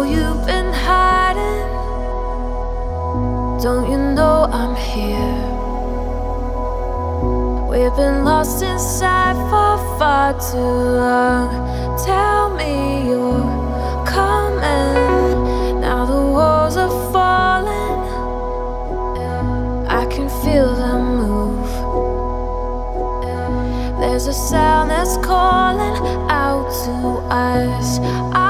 you've been hiding? Don't you know I'm here? We've been lost inside for far too long. Tell me you're coming. Now the walls are falling, I can feel them move. There's a sound that's calling out to us.